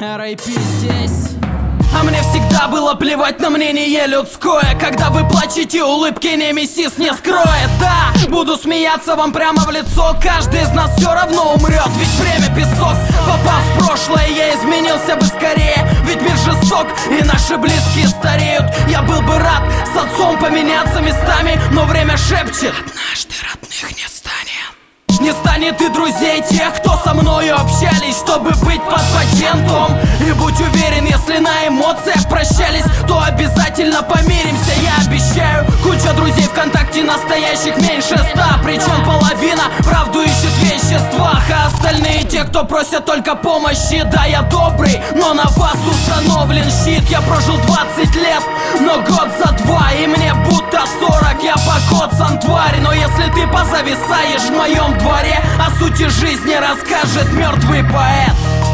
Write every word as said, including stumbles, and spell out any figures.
эр эй пи здесь. А мне всегда было плевать на мнение людское. Когда вы плачете, улыбки немесис не скроет. Да, буду смеяться вам прямо в лицо. Каждый из нас все равно умрет, ведь время песок. Попав в прошлое, я изменился бы скорее, ведь мир жесток и наши близкие стареют. Я был бы рад с отцом поменяться местами, но время шепчет: однажды родных не станет. Не станет и друзей тех, кто со мною общались, чтобы быть под патентом. И будь уверен, если на эмоциях прощались, то обязательно помиримся, я обещаю. Куча друзей ВКонтакте, настоящих меньше ста. Причем половина правду ищет в веществах, а остальные те, кто просят только помощи. Да, я добрый, но на вас установлен щит. Я прожил двадцать лет, но год за два, и мне будто сорок, я покоцан, тварь. Но если ты позависаешь в моем дворе, о сути жизни расскажет мертвый поэт.